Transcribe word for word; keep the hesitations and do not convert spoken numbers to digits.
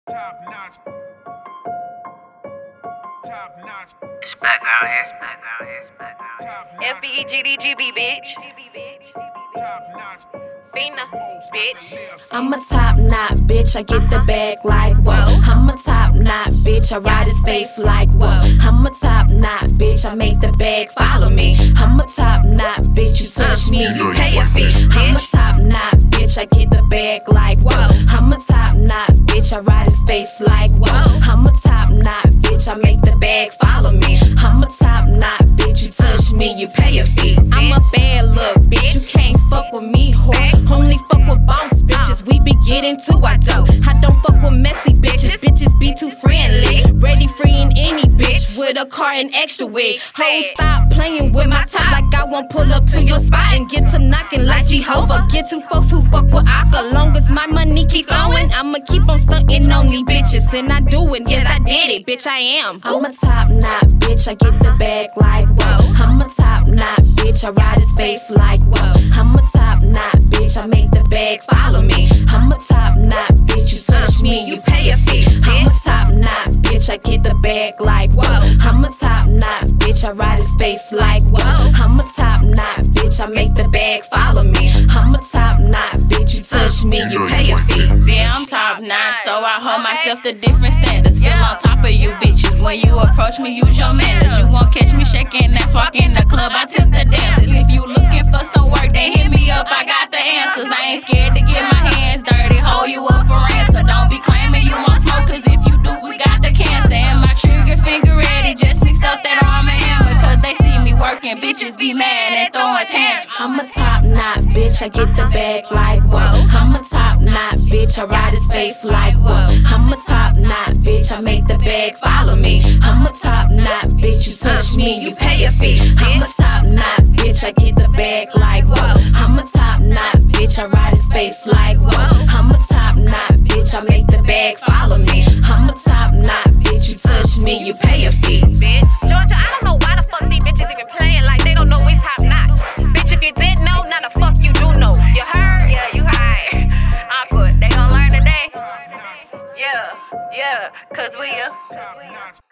Top notch. Top notch. It's back out here, it's back out here, it's back out here. Top notch. F B E G D G B, bitch. Top notch. Fina, bitch. I'm a top knot bitch, I get the bag like whoa. I'm a top knot bitch, I ride his face like whoa. I'm a top knot bitch, I make the bag follow me. I'm a top knot bitch, you touch me, you pay a fee. I'm a top knot bitch, I get the bag like whoa. I'm a top knot bitch, I ride his face like whoa. I'm a top knot bitch, I make the bag follow me. I'm a top knot bitch, you touch me, you pay a fee. I'm a bad little bitch, you can't fuck with me, whore. Only fuck with boss bitches, we be getting to our dough. I don't fuck with messy bitches, bitches be too friendly. Ready freeing any bitch with a car and extra wig. Ho, stop playing with my top like I won't pull up to your spot and get to knocking like Jehovah. Get two folks who fuck with Aka. Long as my money keep flowing, I'ma keep on stunting on these bitches. And I do it, yes I did it, bitch I am. I'm a top knot bitch, I get the bag like whoa. I'm a top knot bitch, I ride his face like whoa. I'm a top knot bitch, I make the bag follow me. I'm a top knot bitch, you touch me, you pay a fee. I'm a top knot bitch, I get the bag like whoa. I'm a top knot bitch, I ride his face like whoa. I'm a top knot bitch, I make the bag follow me. I'm a top knot bitch, you touch me, you pay a fee. Yeah, I'm top nine, so I hold myself to different standards. Feel on top of you bitches. When you approach me, use your manners. You won't catch me shaking ass, walk in the club, I tip the dancers. If you looking for some work, then hit me up, I got the answers. I ain't scared to get my hands dirty, hold you up for ransom. Don't be claiming you want smoke, cause if you do, we got the cancer. And my trigger finger ready, just mixed up that arm and hammer. Cause they see me working, bitches be mad and throwing tantrums. I'm a top knot bitch, I get the bag like whoa. I'm a top knot bitch, I ride his face like whoa. I'm a top knot bitch, I make the bag follow me. I'm a top knot bitch, you touch me, you pay a fee. I'm a top knot bitch, I get the bag like whoa. I'm a top knot bitch, I ride his face like whoa. I'm a top knot bitch, I make the bag follow me. I'm a top knot bitch, you touch me, you pay a fee. Bitch. Georgia, I don't know why the fuck these bitches even playing like they don't know we top notch. Bitch, if you didn't know, now the fuck you do know. You heard? Yeah, you high. Awkward. They gon' learn today. Yeah, yeah, cause we are. Top notch.